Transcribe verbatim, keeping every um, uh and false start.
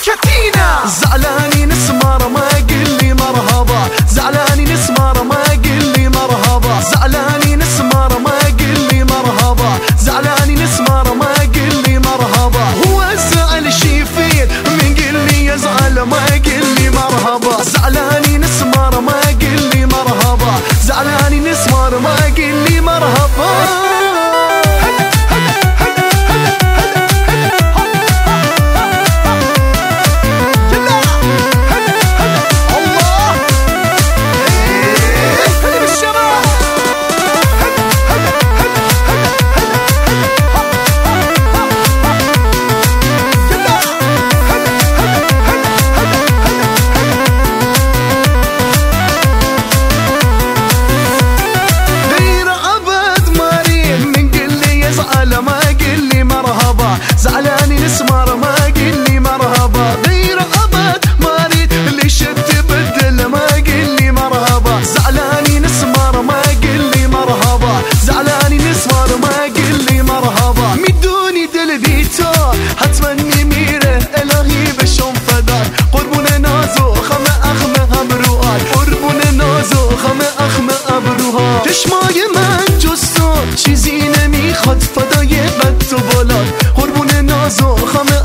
كاتينا. زعلاني نسمر ما قلي مرحبا، زعلاني نسمر ما قلي مرحبا، زعلاني نسمر ما قلي مرحبا، زعلاني نسمر ما قلي مرحبا. هو زعل شي فين من قلي يزعل ما قلي مرحبا، زعلاني نسمر ما قلي مرحبا، زعلاني نسمر ما قلي مرحبا. ما قلي مرحبا، زعلاني نسمر ما قلي مرحبا، غير أبد ما اريد اللي شت بدل ما قلي مرحبا، زعلاني نسمر ما قلي مرحبا، زعلاني نسمر ما قلي مرحبا. مدوني دلبيتو هتمني ميره الهي بشوم فدان، قربون نازو خمه اخمه ابروان، قربون نازو خمه اخمه ابروها. چشمای من جستو چیزی نمیخواد فدای قد و بالات، قربون ناز و خمه